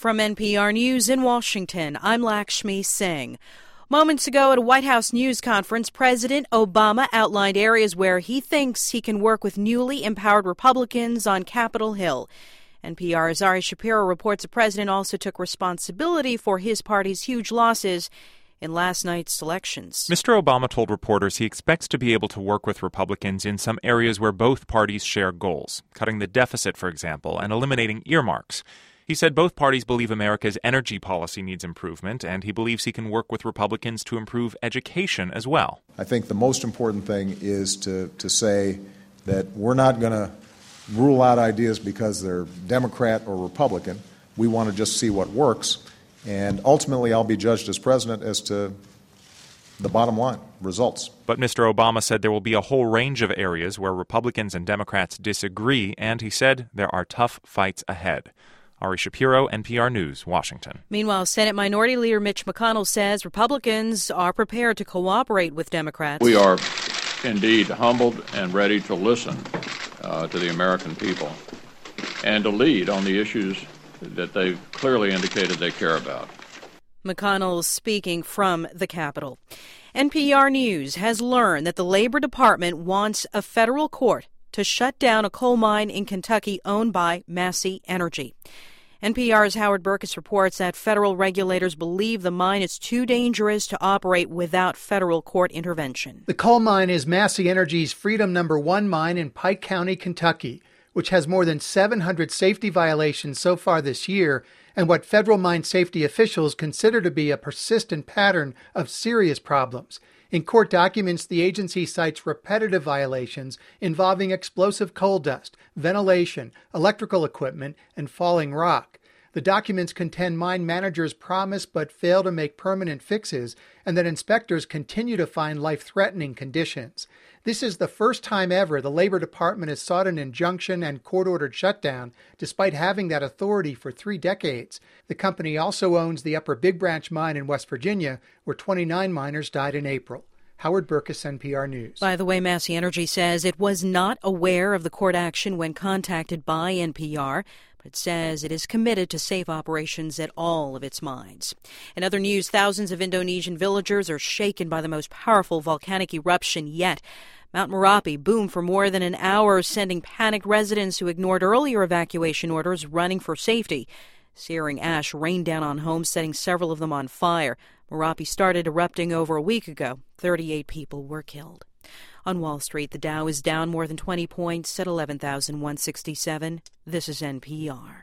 From NPR News in Washington, I'm Lakshmi Singh. Moments ago at a White House news conference, President Obama outlined areas where he thinks he can work with newly empowered Republicans on Capitol Hill. NPR's Ari Shapiro reports the president also took responsibility for his party's huge losses in last night's elections. Mr. Obama told reporters he expects to be able to work with Republicans in some areas where both parties share goals, cutting the deficit, for example, and eliminating earmarks. He said both parties believe America's energy policy needs improvement, and he believes he can work with Republicans to improve education as well. I think the most important thing is to say that we're not going to rule out ideas because they're Democrat or Republican. We want to just see what works, and ultimately I'll be judged as president as to the bottom line, results. But Mr. Obama said there will be a whole range of areas where Republicans and Democrats disagree, and he said there are tough fights ahead. Ari Shapiro, NPR News, Washington. Meanwhile, Senate Minority Leader Mitch McConnell says Republicans are prepared to cooperate with Democrats. We are indeed humbled and ready to listen to the American people and to lead on the issues that they've clearly indicated they care about. McConnell speaking from the Capitol. NPR News has learned that the Labor Department wants a federal court to shut down a coal mine in Kentucky owned by Massey Energy. NPR's Howard Burkus reports that federal regulators believe the mine is too dangerous to operate without federal court intervention. The coal mine is Massey Energy's Freedom No. 1 mine in Pike County, Kentucky, which has more than 700 safety violations so far this year, and what federal mine safety officials consider to be a persistent pattern of serious problems. In court documents, the agency cites repetitive violations involving explosive coal dust, ventilation, electrical equipment, and falling rock. The documents contend mine managers promise but fail to make permanent fixes, and that inspectors continue to find life-threatening conditions. This is the first time ever the Labor Department has sought an injunction and court-ordered shutdown, despite having that authority for 3 decades. The company also owns the Upper Big Branch mine in West Virginia, where 29 miners died in April. Howard Burkus, NPR News. By the way, Massey Energy says it was not aware of the court action when contacted by NPR, but it says it is committed to safe operations at all of its mines. In other news, thousands of Indonesian villagers are shaken by the most powerful volcanic eruption yet. Mount Merapi boomed for more than an hour, sending panicked residents who ignored earlier evacuation orders running for safety. Searing ash rained down on homes, setting several of them on fire. Merapi started erupting over a week ago. 38 people were killed. On Wall Street, the Dow is down more than 20 points at 11,167. This is NPR.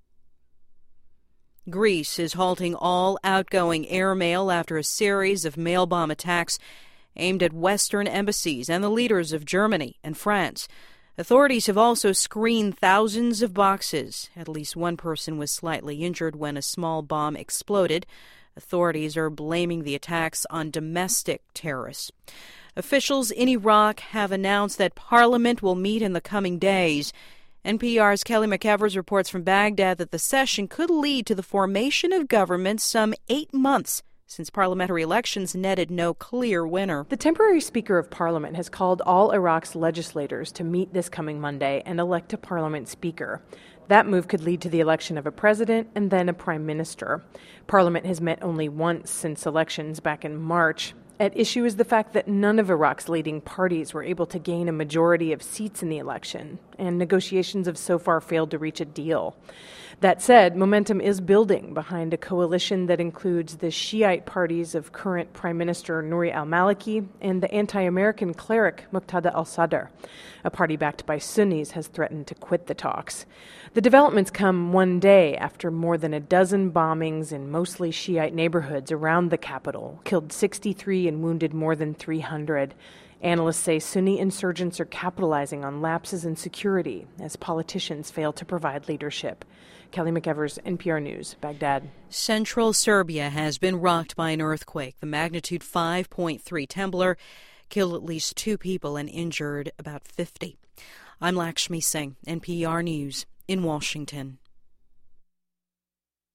Greece is halting all outgoing airmail after a series of mail bomb attacks aimed at Western embassies and the leaders of Germany and France. Authorities have also screened thousands of boxes. At least one person was slightly injured when a small bomb exploded. Authorities are blaming the attacks on domestic terrorists. Officials in Iraq have announced that Parliament will meet in the coming days. NPR's Kelly McEvers reports from Baghdad that the session could lead to the formation of government some 8 months since parliamentary elections netted no clear winner. The temporary Speaker of Parliament has called all Iraq's legislators to meet this coming Monday and elect a Parliament Speaker. That move could lead to the election of a president and then a prime minister. Parliament has met only once since elections back in March. At issue is the fact that none of Iraq's leading parties were able to gain a majority of seats in the election, and negotiations have so far failed to reach a deal. That said, momentum is building behind a coalition that includes the Shiite parties of current Prime Minister Nouri al-Maliki and the anti-American cleric Muqtada al-Sadr. A party backed by Sunnis has threatened to quit the talks. The developments come one day after more than a dozen bombings in mostly Shiite neighborhoods around the capital killed 63 and wounded more than 300. Analysts say Sunni insurgents are capitalizing on lapses in security as politicians fail to provide leadership. Kelly McEvers, NPR News, Baghdad. Central Serbia has been rocked by an earthquake. The magnitude 5.3 Temblor killed at least 2 people and injured about 50. I'm Lakshmi Singh, NPR News in Washington.